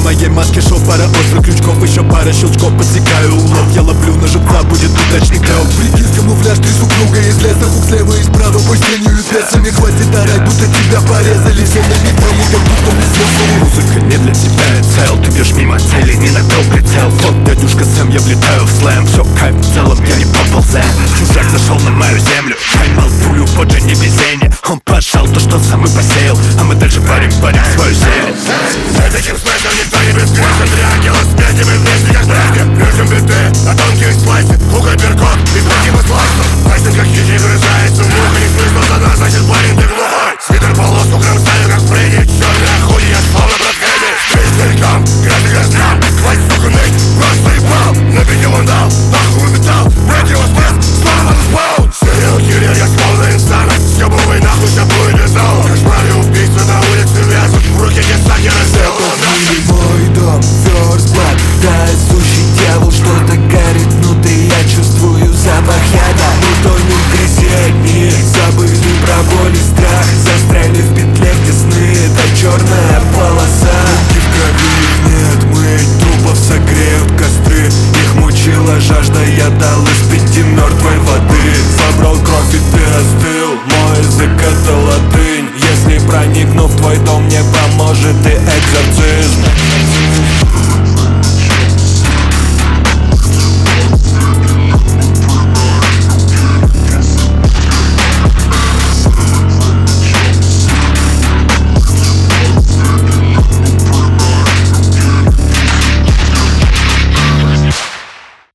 моей маске шоу, пара острых крючков, еще пара щелчков, подсекаю улов. Я ловлю на живца, будет удачный клёв. Прикинь, камуфляж, ты супруга из леса, хук слева и справа, пусть тенью и песами. Хватит орать, будто тебя порезали, все на битвами, как будто мы съехали. Музыка не для тебя, я цел, ты бьешь мимо цели, не навел прицел. Вот дядюшка Сэм, я влетаю в слэм, все кайф, в целом я не поползем. Чужак зашел на мою землю, поймал пулю, вот же не везение. Он пошел то, что сам и посеял, а мы дальше парим свою зелень. Таким смыслом никто не бесконечен. Три ангела с пятями вместе как братья. Режем биты на тонкие слайсы, хука перкот и спасибо слайсов. Пальцем как хищник грызается в ухо, не слышно за нас, значит парень ты глухой. Свитер полоску кромсаю как Фредди, черная хуй, я словно брат Хэдди. Жизнь целиком, грязь и грязня, хватит сука ныть, просто ебал. Набить он дал, нахуй металл, брать его спец, снова спал. Сериал киллер, я словно инсана, съебывай нахуй, ща будет без зала. Кошмары убийцы на улице вязут, в руке гестакера сделал. Мой дом, first blood, да, сущий дьявол, что-то горит внутри, я чувствую запах яда. Мы тонем в грязи одни, забыли про боль и страх, застряли в петле, где сны, это черная полоса. И в крови их нет, мы трупов согреют костры, их мучила жажда, я дал из 5 мертвой воды. Собрал кровь и ты остыл, мой язык это латынь, если проникну в твой дом, не поможет и экзорцист.